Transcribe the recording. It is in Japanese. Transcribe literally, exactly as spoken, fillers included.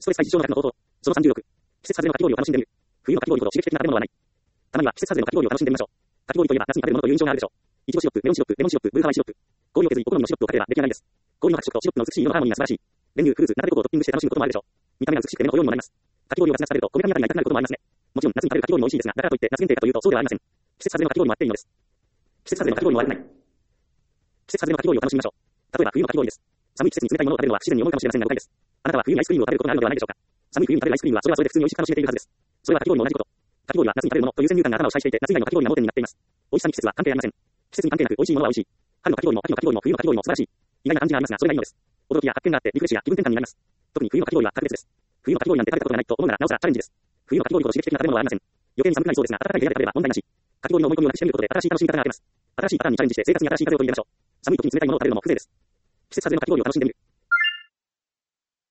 ストレス対事象の額の高騰。そのさんじゅうろく。季節外れのかき氷を楽しんでみる。冬のかき氷ほど刺激的な食べ物はない。たまには季節外れのかき氷を楽しんでみましょう。かき氷といえば夏に食べるものという印象があるでしょう。いちごシロップ、メロンシロップ、レモンシロップ、ブルーハワイシロップ。氷を削りお好みのシロップをかければ出来上がりです。氷の白色とシロップの美しい色のハーモニーが素晴らしい。練乳、フルーツ、ナタデココをトッピングして楽しむこともあるでしょう。見た目が美しくて目の保養にもなります。かき氷を夏に食べるとこめかみあたりが痛くなることもありますね。もちろん夏に食べるかき氷も美味しいですが、だからといって夏限定かというとそうではありません。季節外れのかき氷もあっていいのです。季節外れのかき氷も悪くない。季節外れのかき氷を楽しみましょう。例えば冬のかき氷です。寒い季節に冷たいものを食べるのは不自然に思うかもしれませんが誤解です。あなたは冬にアイスクリームを食べることがあるのではないでしょうか。寒い冬に食べるアイスクリームはそれはそれで普通に美味しく楽しめているはずです。それはかき氷も同じこと。かき氷は夏に食べるものという先入観が頭を支配していて、夏以外のかき氷が盲点になっています。美味しさに季節は関係ありません。季節に関係なく美味しいものは美味しい。春のかき氷も秋のかき氷も冬のかき氷も素晴らしい。意外な感じがありますが、それがいいのです。驚きや発見があってリフレッシュや気分転換になります。特に冬のかき氷は格別です。冬のかき氷なんて食べたことがないと思うならなおさらチャレンジです。冬のかき氷ほど刺激的な食べ物はありません。余計に寒くなりそうですが、暖かい部屋で食べれば問題なし。かき氷の思い込みをなくしてみることで新しい楽しみ方があります。新しいパターンにチャレンジして生活に新しい風を取り入れましょう。寒い時に冷たいものを食べるのも風情です。季節外れのかき氷を楽しんでみる。